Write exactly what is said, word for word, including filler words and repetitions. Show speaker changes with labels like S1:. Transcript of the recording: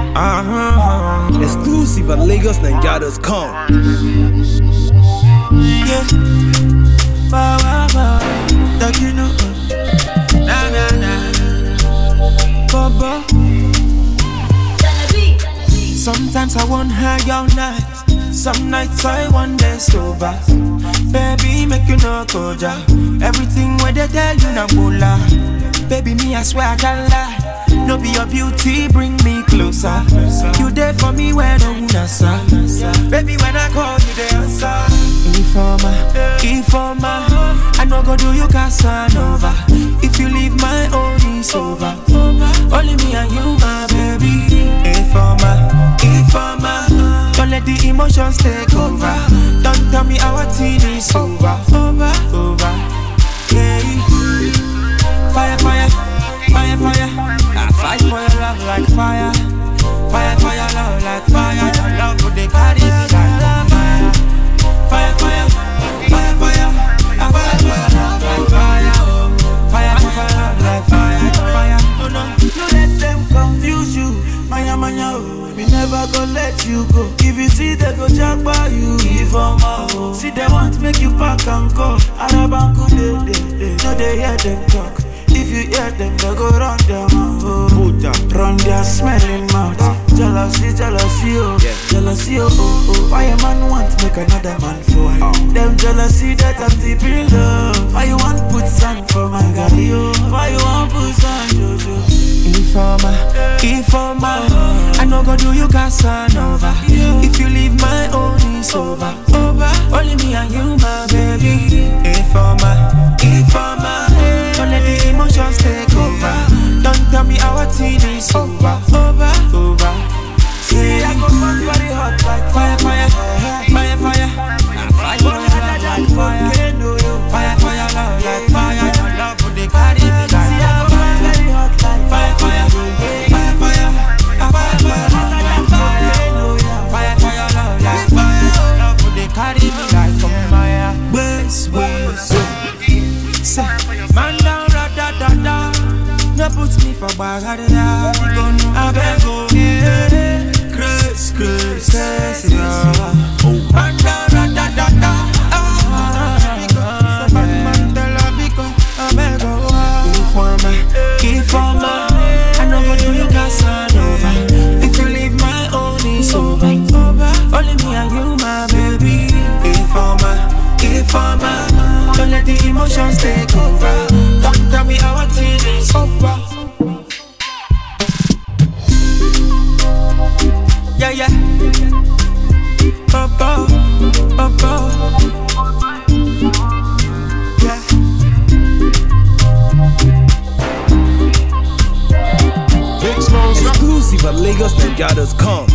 S1: Uh-huh. Exclusive at Lagos Nigeria dot com.
S2: Yeah. Wow, wow, wow. Like you know. Nah, nah, nah. Baba. Sometimes I want high all night. Some nights I want this sober. Baby, make you no go ja. Everything where they tell you na bola. Baby, me I swear I can't lie. No be your beauty, bring me closer. You there for me when I'm nasa. Baby, when I call you, they answer. Informer, informer. I no go do you Casanova. If you leave my own, it's over. Only me and you, my baby. Informer, informer. Don't let the emotions take over. Don't tell me our teen is over. Over, over. Yeah. Fire, fire, fire, fire. I fight for your love like fire. Fire, fire, love like fire. Your love would they carry me like fire. Fire, fire, fire, fire. I fight for your love like fire. Fire, fire, love like fire. Fire, no, no. No let them confuse you. Maya, maya, oh. We never gonna let you go. If you see they go jack by you, give them all. See they want make you pack and go. Arabanku, they, they, they. No, they hear them talk. If you hear them, they go run their mouth. Run their smelling mouth. Jealousy, jealousy, oh, yeah. Jealousy, oh, oh, oh. Why a man want make another man fall? Oh. Them jealousy that I'm deep in love. Why you want put sand for my galley, oh? Why you want put sand, Jojo? Informer, informer. I no go do you Casanova. If you leave my own, it's over. Over. Only me and you, my baby. Informer, informer. Don't let the emotions take over. Don't tell me our teen is over. Over, over. See, I go run very hot like fire, fire, fire, fire. I fight for your love like fire. Fire, fire, love like fire. Your love would they carry me like fire. See, I go run very hot like fire, fire, fire, fire. I fight for your love like fire. Fire, fire, love like fire. Your love would they carry me like fire. Waste, waste. Say, man down, da da da da. No put me for bagada. I beg you, Chris, Chris, Chris, yeah. Man down, da da da da. Ah, man tell her because I beg you. Informer, informer. I know what you Casanova. If you leave my own, it's over. Only me and you, my baby. Informer, informer. Don't let the emotions take over. Don't tell me our teen is over. Yeah, yeah. Bubba, bubba. Yeah.
S1: Exclusive at Lagos Nigeria dot com.